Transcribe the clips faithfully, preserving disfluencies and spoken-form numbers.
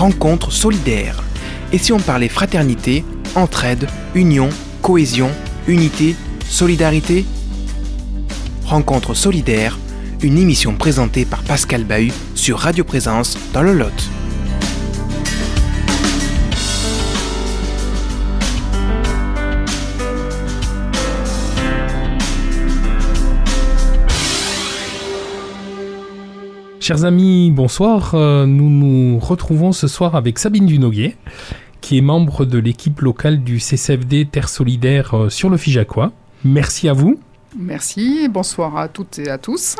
rencontre solidaire. Et si on parlait fraternité, entraide, union, cohésion, unité, solidarité ? Rencontre solidaire, une émission présentée par Pascal Bahut sur Radio Présence dans le Lot. Chers amis, bonsoir. Euh, nous nous retrouvons ce soir avec Sabine Dunoguet, qui est membre de l'équipe locale du C C F D Terre Solidaire euh, sur le Figeacois. Merci à vous. Merci, bonsoir à toutes et à tous.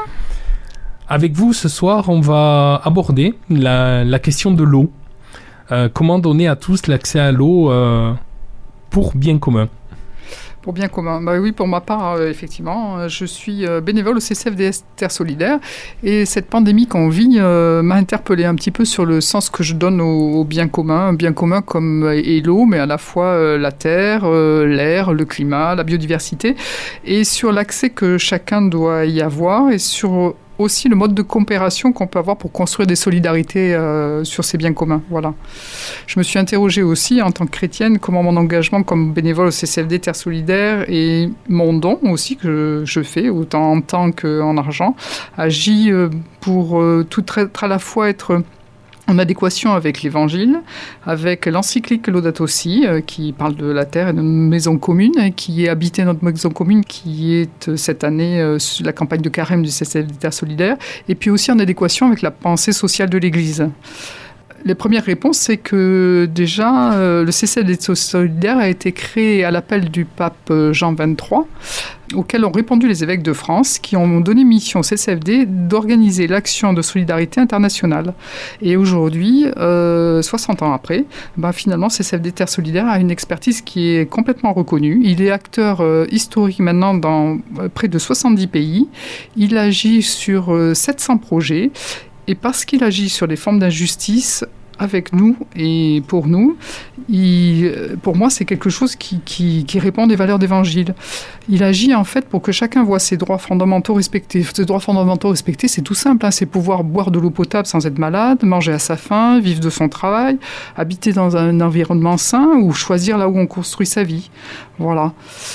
Avec vous, ce soir, on va aborder la, la question de l'eau. Euh, comment donner à tous l'accès à l'eau euh, pour bien commun ? Pour bien commun. Bah oui, pour ma part, euh, effectivement, je suis euh, bénévole au C C F D Terre Solidaire et cette pandémie qu'on vit euh, m'a interpellée un petit peu sur le sens que je donne au, au bien commun. Un bien commun comme euh, et l'eau, mais à la fois euh, la terre, euh, l'air, le climat, la biodiversité et sur l'accès que chacun doit y avoir et sur aussi le mode de coopération qu'on peut avoir pour construire des solidarités euh, sur ces biens communs. Voilà. Je me suis interrogée aussi en tant que chrétienne comment mon engagement comme bénévole au C C F D Terre Solidaire et mon don aussi que je, je fais, autant en temps qu'en argent, agit euh, pour euh, tout être à la fois être en adéquation avec l'Évangile, avec l'encyclique Laudato Si, euh, qui parle de la terre et de notre maison commune, qui est habitée notre maison commune, qui est euh, cette année euh, la campagne de carême du C C F D Terre Solidaire, et puis aussi en adéquation avec la pensée sociale de l'Église. Les premières réponses, c'est que déjà, euh, le C C F D Terre Solidaire a été créé à l'appel du pape Jean vingt-trois, auquel ont répondu les évêques de France, qui ont donné mission au C C F D d'organiser l'action de solidarité internationale. Et aujourd'hui, euh, soixante ans après, ben finalement, C C F D Terre Solidaire a une expertise qui est complètement reconnue. Il est acteur euh, historique maintenant dans euh, près de soixante-dix pays. Il agit sur euh, sept cents projets. Et parce qu'il agit sur les formes d'injustice avec nous et pour nous, il, pour moi, c'est quelque chose qui, qui, qui répond des valeurs d'évangile. Il agit en fait pour que chacun voit ses droits fondamentaux respectés. Ses droits fondamentaux respectés, c'est tout simple, hein, c'est pouvoir boire de l'eau potable sans être malade, manger à sa faim, vivre de son travail, habiter dans un environnement sain ou choisir là où on construit sa vie. Voilà.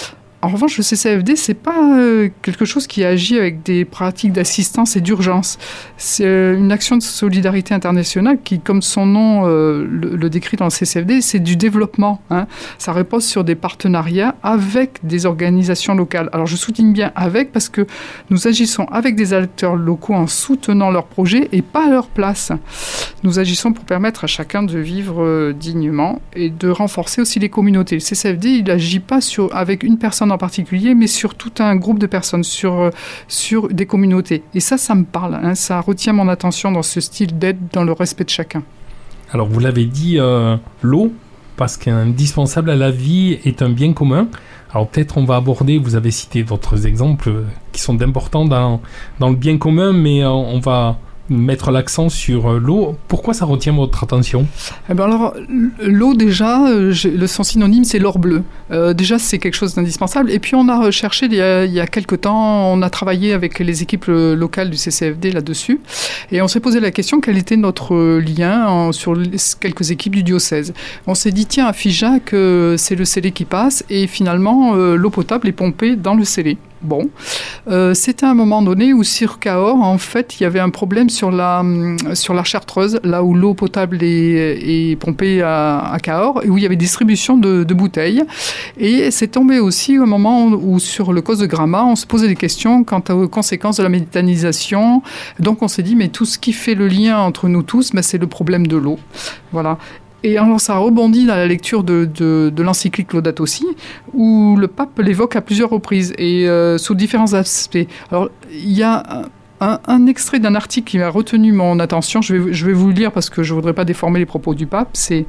En revanche, le C C F D, c'est pas euh, quelque chose qui agit avec des pratiques d'assistance et d'urgence. C'est euh, une action de solidarité internationale qui, comme son nom euh, le, le décrit dans le C C F D, c'est du développement. Hein. Ça repose sur des partenariats avec des organisations locales. Alors, je souligne bien avec parce que nous agissons avec des acteurs locaux en soutenant leurs projets et pas à leur place. Nous agissons pour permettre à chacun de vivre euh, dignement et de renforcer aussi les communautés. Le C C F D, il n'agit pas sur, avec une personne en particulier, mais sur tout un groupe de personnes, sur, sur des communautés. Et ça, ça me parle. Hein, ça retient mon attention dans ce style d'aide, dans le respect de chacun. Alors, vous l'avez dit, euh, l'eau, parce qu'indispensable à la vie, est un bien commun. Alors, peut-être on va aborder, vous avez cité d'autres exemples qui sont importants dans, dans le bien commun, mais euh, on va mettre l'accent sur euh, l'eau. Pourquoi ça retient votre attention ? Eh ben alors, l'eau, déjà, euh, le, son synonyme, c'est l'or bleu. Euh, déjà, c'est quelque chose d'indispensable. Et puis, on a recherché, il y a, il y a quelques temps, on a travaillé avec les équipes locales du C C F D là-dessus. Et on s'est posé la question, quel était notre lien en, sur les, quelques équipes du diocèse. On s'est dit, tiens, à Figeac, euh, c'est le scellé qui passe. Et finalement, euh, l'eau potable est pompée dans le scellé. Bon, euh, c'était à un moment donné où sur Cahors, en fait, il y avait un problème sur la, sur la Chartreuse, là où l'eau potable est, est pompée à, à Cahors, et où il y avait distribution de, de bouteilles. Et c'est tombé aussi au moment où, sur le cause de Gramma, on se posait des questions quant aux conséquences de la méthanisation. Donc, on s'est dit, mais tout ce qui fait le lien entre nous tous, ben, c'est le problème de l'eau. Voilà. Et alors, ça rebondit dans la lecture de, de, de l'encyclique Laudato Si, où le pape l'évoque à plusieurs reprises et euh, sous différents aspects. Alors, il y a un, un extrait d'un article qui a retenu mon attention. Je vais, je vais vous le lire parce que je ne voudrais pas déformer les propos du pape. C'est,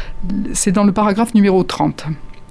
c'est dans le paragraphe numéro trente.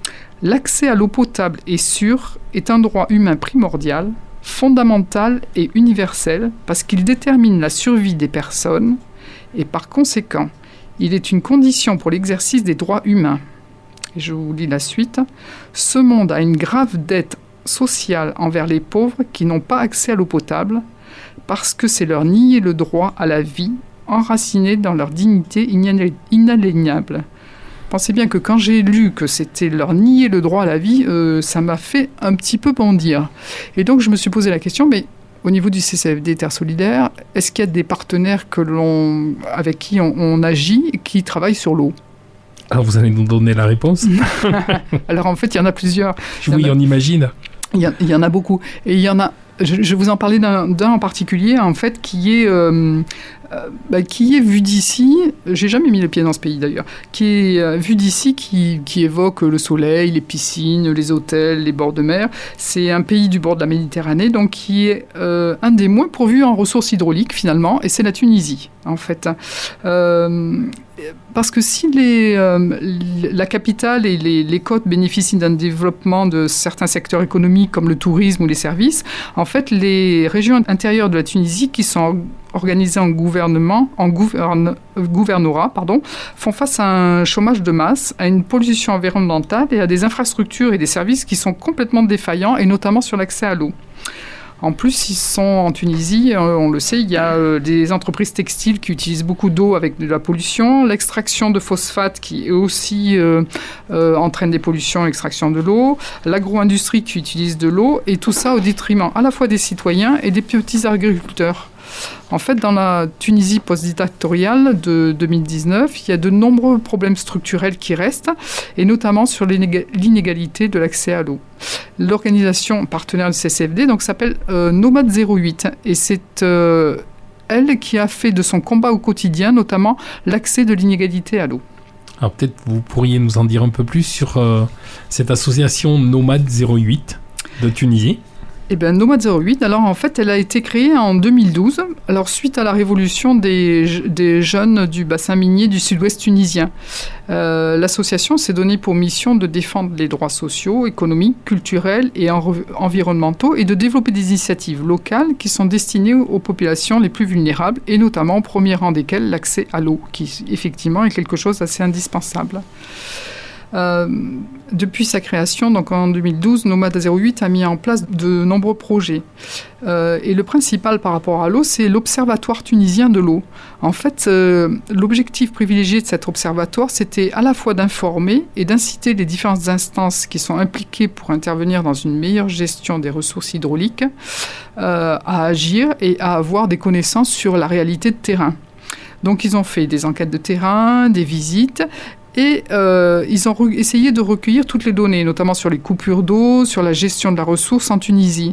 « L'accès à l'eau potable et sûre est un droit humain primordial, fondamental et universel parce qu'il détermine la survie des personnes et par conséquent, il est une condition pour l'exercice des droits humains. » Et je vous lis la suite. « Ce monde a une grave dette sociale envers les pauvres qui n'ont pas accès à l'eau potable parce que c'est leur nier le droit à la vie enracinés dans leur dignité inaliénable. Pensez bien que quand j'ai lu que c'était leur nier le droit à la vie, euh, ça m'a fait un petit peu bondir. Et donc je me suis posé la question, mais au niveau du C C F D Terre Solidaire, est-ce qu'il y a des partenaires que l'on, avec qui on, on agit, qui travaillent sur l'eau ? Alors vous allez nous donner la réponse ? Alors en fait, il y en a plusieurs. Oui, on imagine. Il y, a, il y en a beaucoup. Et il y en a, je, je vais vous en parler d'un, d'un en particulier, en fait, qui est... Euh, Euh, bah, qui est vu d'ici, j'ai jamais mis les pieds dans ce pays d'ailleurs, qui est euh, vu d'ici, qui, qui évoque le soleil, les piscines, les hôtels, les bords de mer. C'est un pays du bord de la Méditerranée, donc qui est euh, un des moins pourvus en ressources hydrauliques finalement, et c'est la Tunisie en fait. Euh, parce que si les, euh, la capitale et les, les côtes bénéficient d'un développement de certains secteurs économiques comme le tourisme ou les services, en fait les régions intérieures de la Tunisie qui sont organisées en gouvernement, en gouverne, gouvernorat, pardon, font face à un chômage de masse, à une pollution environnementale et à des infrastructures et des services qui sont complètement défaillants, et notamment sur l'accès à l'eau. En plus, ils sont en Tunisie, on le sait, il y a euh, des entreprises textiles qui utilisent beaucoup d'eau avec de la pollution, l'extraction de phosphate qui aussi euh, euh, entraîne des pollutions, l'extraction de l'eau, l'agro-industrie qui utilise de l'eau, et tout ça au détriment à la fois des citoyens et des petits agriculteurs. En fait, dans la Tunisie post-dictatoriale de deux mille dix-neuf, il y a de nombreux problèmes structurels qui restent, et notamment sur l'inégalité de l'accès à l'eau. L'organisation partenaire du C C F D donc, s'appelle euh, Nomade zéro huit, et c'est euh, elle qui a fait de son combat au quotidien, notamment l'accès de l'inégalité à l'eau. Alors peut-être vous pourriez nous en dire un peu plus sur euh, cette association Nomade zéro huit de Tunisie. Eh bien, Nomade zéro huit, alors en fait, elle a été créée en deux mille douze, alors suite à la révolution des, des jeunes du bassin minier du sud-ouest tunisien. Euh, l'association s'est donnée pour mission de défendre les droits sociaux, économiques, culturels et en, environnementaux, et de développer des initiatives locales qui sont destinées aux populations les plus vulnérables, et notamment au premier rang desquelles l'accès à l'eau, qui effectivement est quelque chose d'assez indispensable. Euh, depuis sa création, donc en deux mille douze, Nomade zéro huit a mis en place de nombreux projets. Euh, et le principal par rapport à l'eau, c'est l'Observatoire tunisien de l'eau. En fait, euh, l'objectif privilégié de cet observatoire, c'était à la fois d'informer et d'inciter les différentes instances qui sont impliquées pour intervenir dans une meilleure gestion des ressources hydrauliques euh, à agir et à avoir des connaissances sur la réalité de terrain. Donc, ils ont fait des enquêtes de terrain, des visites. Et euh, ils ont re- essayé de recueillir toutes les données, notamment sur les coupures d'eau, sur la gestion de la ressource en Tunisie.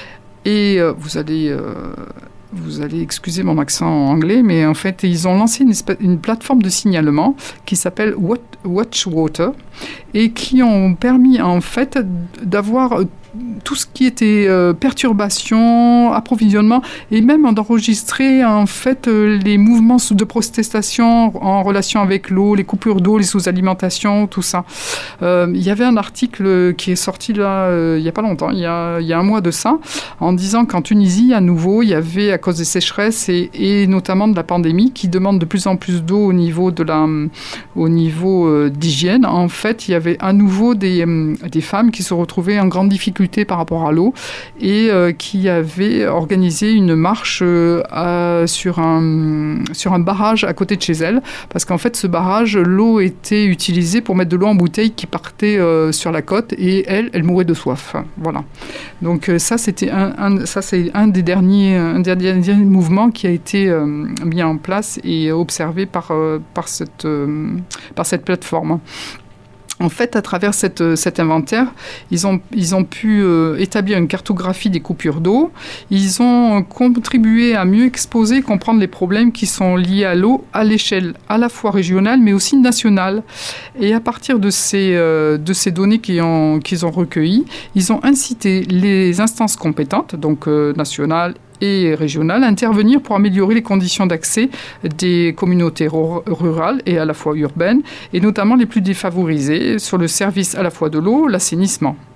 Et euh, vous allez, euh, vous allez excuser mon accent anglais, mais en fait, ils ont lancé une, espèce, une plateforme de signalement qui s'appelle Watchwater et qui ont permis en fait d'avoir tout ce qui était euh, perturbation, approvisionnement, et même d'enregistrer en fait euh, les mouvements de protestation en relation avec l'eau, les coupures d'eau, les sous-alimentations, tout ça. Euh, il y avait un article qui est sorti là euh, il n'y a pas longtemps, il y a, il y a un mois de ça, en disant qu'en Tunisie, à nouveau, il y avait, à cause des sécheresses et, et notamment de la pandémie, qui demande de plus en plus d'eau au niveau, de la, au niveau euh, d'hygiène, en fait, il y avait à nouveau des, euh, des femmes qui se retrouvaient en grande difficulté par rapport à l'eau et euh, qui avait organisé une marche euh, à, sur, un, sur un barrage à côté de chez elle, parce qu'en fait ce barrage, l'eau était utilisée pour mettre de l'eau en bouteille qui partait euh, sur la côte, et elle, elle mourait de soif. Voilà. Donc euh, ça, c'était un, un, ça c'est un des derniers, un des derniers mouvements qui a été euh, mis en place et observé par, euh, par, cette, euh, par cette plateforme. En fait, à travers cette, cet inventaire, ils ont, ils ont pu euh, établir une cartographie des coupures d'eau. Ils ont contribué à mieux exposer et comprendre les problèmes qui sont liés à l'eau à l'échelle à la fois régionale, mais aussi nationale. Et à partir de ces, euh, de ces données qu'ils ont, qu'ils ont recueillies, ils ont incité les instances compétentes, donc euh, nationales et régionales, à intervenir pour améliorer les conditions d'accès des communautés rurales et à la fois urbaines, et notamment les plus défavorisées, sur le service à la fois de l'eau, l'assainissement.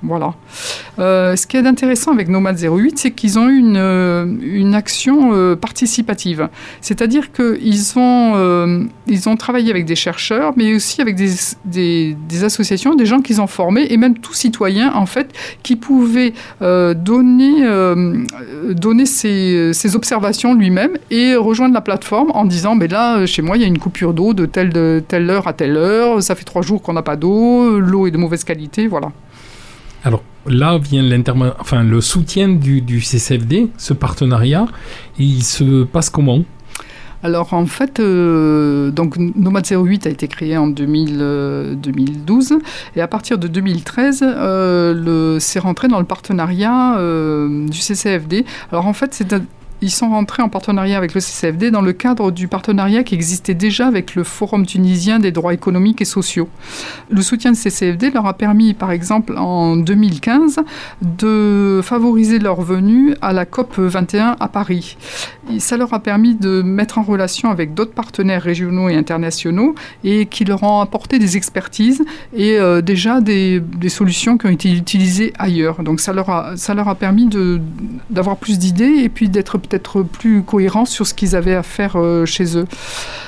Voilà. Euh, ce qui est intéressant avec Nomade zéro huit, c'est qu'ils ont eu une, euh, une action euh, participative. C'est-à-dire qu'ils ont, euh, ils ont travaillé avec des chercheurs, mais aussi avec des, des, des associations, des gens qu'ils ont formés, et même tout citoyen, en fait, qui pouvait euh, donner, euh, donner ses, ses observations lui-même et rejoindre la plateforme en disant, mais là, chez moi, il y a une coupure d'eau de telle, de telle heure à telle heure, ça fait trois jours qu'on n'a pas d'eau, l'eau est de mauvaise qualité, voilà. Alors là vient enfin, le soutien du, du C C F D, ce partenariat, il se passe comment ? Alors en fait, euh, donc Nomade zéro huit a été créé en deux mille, euh, deux mille douze et à partir de deux mille treize, euh, le, c'est rentré dans le partenariat euh, du C C F D. Alors en fait, c'est un, ils sont rentrés en partenariat avec le C C F D dans le cadre du partenariat qui existait déjà avec le Forum tunisien des droits économiques et sociaux. Le soutien du C C F D leur a permis, par exemple, en deux mille quinze, de favoriser leur venue à la C O P vingt et un à Paris. Et ça leur a permis de mettre en relation avec d'autres partenaires régionaux et internationaux et qui leur ont apporté des expertises et euh, déjà des, des solutions qui ont été utilisées ailleurs. Donc ça leur a, ça leur a permis de, d'avoir plus d'idées et puis d'être peut-être plus cohérents sur ce qu'ils avaient à faire euh, chez eux.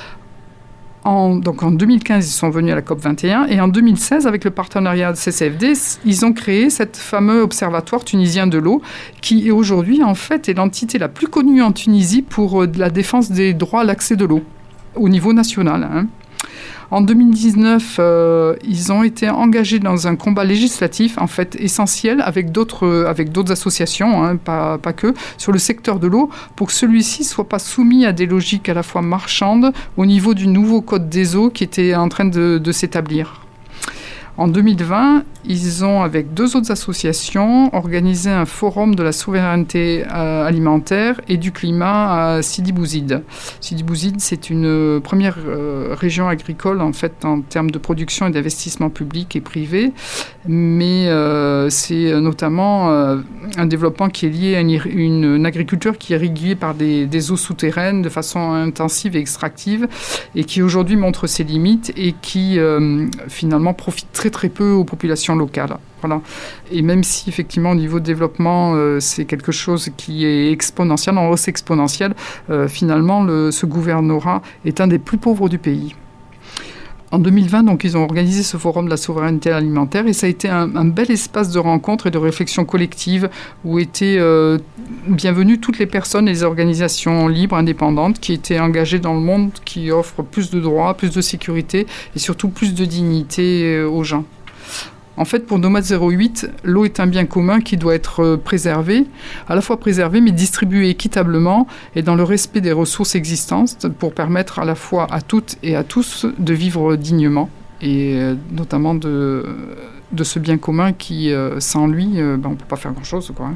En, donc en deux mille quinze, ils sont venus à la C O P vingt et un et en deux mille seize, avec le partenariat de C C F D, ils ont créé cet fameux observatoire tunisien de l'eau qui aujourd'hui en fait est l'entité la plus connue en Tunisie pour euh, la défense des droits à l'accès de l'eau au niveau national, hein. En deux mille dix-neuf, euh, ils ont été engagés dans un combat législatif, en fait, essentiel, avec d'autres, euh, avec d'autres associations, hein, pas, pas que, sur le secteur de l'eau, pour que celui-ci ne soit pas soumis à des logiques à la fois marchandes au niveau du nouveau code des eaux qui était en train de, de s'établir. En deux mille vingt, ils ont, avec deux autres associations, organisé un forum de la souveraineté euh, alimentaire et du climat à Sidi Bouzid. Sidi Bouzid, c'est une première euh, région agricole, en fait, en termes de production et d'investissement public et privé, mais euh, c'est notamment euh, un développement qui est lié à une, une, une agriculture qui est irriguée par des, des eaux souterraines de façon intensive et extractive, et qui aujourd'hui montre ses limites et qui, euh, finalement, profite très très peu aux populations locales. Voilà. Et même si effectivement au niveau de développement euh, c'est quelque chose qui est exponentiel, en hausse exponentielle, euh, finalement le, ce gouvernorat est un des plus pauvres du pays. En deux mille vingt, donc, ils ont organisé ce forum de la souveraineté alimentaire et ça a été un, un bel espace de rencontre et de réflexion collective où étaient euh, bienvenues toutes les personnes et les organisations libres, indépendantes, qui étaient engagées dans le monde, qui offrent plus de droits, plus de sécurité et surtout plus de dignité euh, aux gens. En fait, pour Nomade zéro huit, l'eau est un bien commun qui doit être préservé, à la fois préservé mais distribué équitablement et dans le respect des ressources existantes pour permettre à la fois à toutes et à tous de vivre dignement et notamment de, de ce bien commun qui, sans lui, ben, on ne peut pas faire grand-chose, quoi.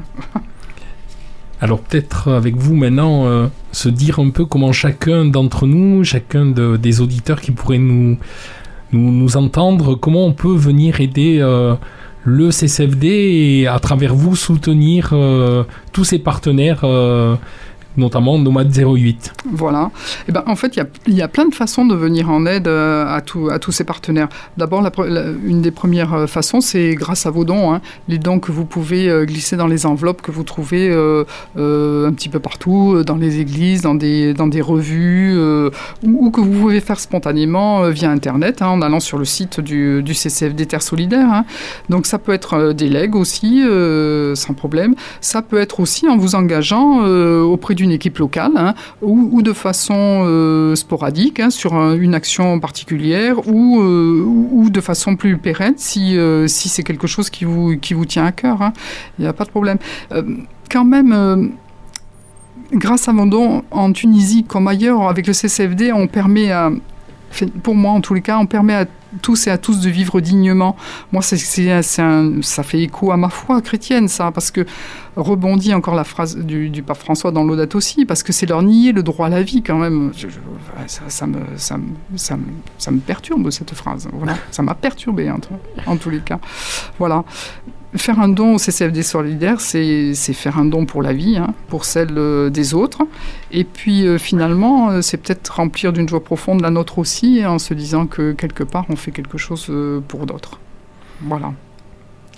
Alors peut-être avec vous maintenant, euh, se dire un peu comment chacun d'entre nous, chacun de, des auditeurs qui pourraient nous... Nous, nous entendre, comment on peut venir aider euh, le C C F D et à travers vous soutenir euh, tous ses partenaires, euh, notamment Nomade zéro huit. Voilà. Et ben, en fait, il y, y a plein de façons de venir en aide euh, à, tout, à tous ces partenaires. D'abord, la, la, une des premières façons, c'est grâce à vos dons. Hein. Les dons que vous pouvez euh, glisser dans les enveloppes que vous trouvez euh, euh, un petit peu partout, dans les églises, dans des, dans des revues, euh, ou, ou que vous pouvez faire spontanément euh, via Internet, hein, en allant sur le site du, du C C F D Terre Solidaire. Hein. Donc, ça peut être euh, des legs aussi, euh, sans problème. Ça peut être aussi en vous engageant euh, auprès du d'une équipe locale, hein, ou, ou de façon euh, sporadique, hein, sur un, une action particulière, ou, euh, ou de façon plus pérenne, si, euh, si c'est quelque chose qui vous, qui vous tient à cœur. Hein. Il n'y a pas de problème. Euh, quand même... Euh, grâce à mon don en Tunisie comme ailleurs, avec le C C F D, on permet à... Pour moi, en tous les cas, on permet à tous et à tous de vivre dignement. Moi, c'est, c'est, c'est un, ça fait écho à ma foi chrétienne, ça, parce que rebondit encore la phrase du, du pape François dans l'Audate aussi, parce que c'est leur nier le droit à la vie, quand même. Je, je, ça, ça, me, ça, me, ça, me, ça me perturbe, cette phrase. Voilà. Ça m'a perturbé, en, en tous les cas. Voilà. Faire un don au C C F D Solidaire, c'est, c'est faire un don pour la vie, hein, pour celle euh, des autres. Et puis, euh, finalement, euh, c'est peut-être remplir d'une joie profonde la nôtre aussi, en se disant que, quelque part, on fait quelque chose euh, pour d'autres. Voilà.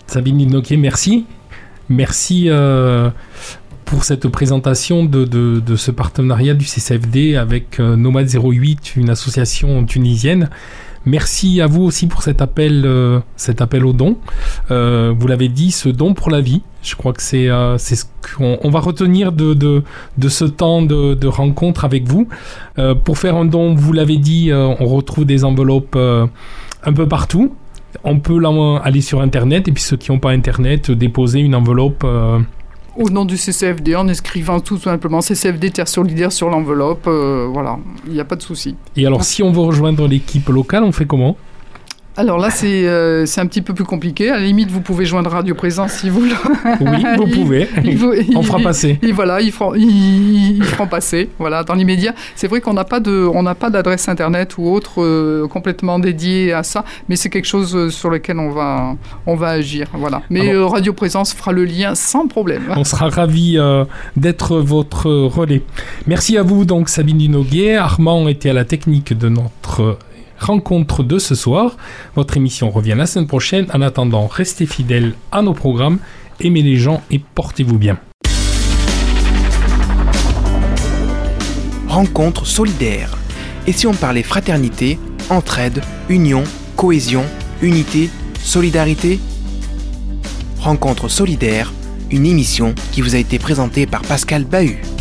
Sabine Dinoquet, merci. Merci euh, pour cette présentation de, de, de ce partenariat du C C F D avec euh, Nomade zéro huit, une association tunisienne. Merci à vous aussi pour cet appel, euh, cet appel au don. Euh, vous l'avez dit, ce don pour la vie. Je crois que c'est, euh, c'est ce qu'on on va retenir de, de, de ce temps de, de rencontre avec vous. Euh, pour faire un don, vous l'avez dit, euh, on retrouve des enveloppes euh, un peu partout. On peut là, aller sur Internet et puis ceux qui n'ont pas Internet, déposer une enveloppe euh, au nom du C C F D, en écrivant tout simplement C C F D Terre Solidaire sur l'enveloppe, euh, voilà, il n'y a pas de souci. Et alors, si on veut rejoindre l'équipe locale, on fait comment ? Alors là, c'est, euh, c'est un petit peu plus compliqué. À la limite, vous pouvez joindre Radio Présence si vous voulez. Oui, vous pouvez. Il, il, il, on fera passer. Et voilà, ils feront, ils, ils feront passer. Voilà, dans l'immédiat. C'est vrai qu'on n'a pas de, on n'a pas d'adresse internet ou autre euh, complètement dédiée à ça, mais c'est quelque chose sur lequel on va, on va agir. Voilà. Mais euh, Radio Présence fera le lien sans problème. On sera ravis euh, d'être votre relais. Merci à vous, donc Sabine Dinoquet. Armand était à la technique de notre rencontre de ce soir. Votre émission revient la semaine prochaine. En attendant, restez fidèles à nos programmes, aimez les gens et portez-vous bien. Rencontre solidaire. Et si on parlait fraternité, entraide, union, cohésion, unité, solidarité ? Rencontre solidaire, une émission qui vous a été présentée par Pascal Bahut.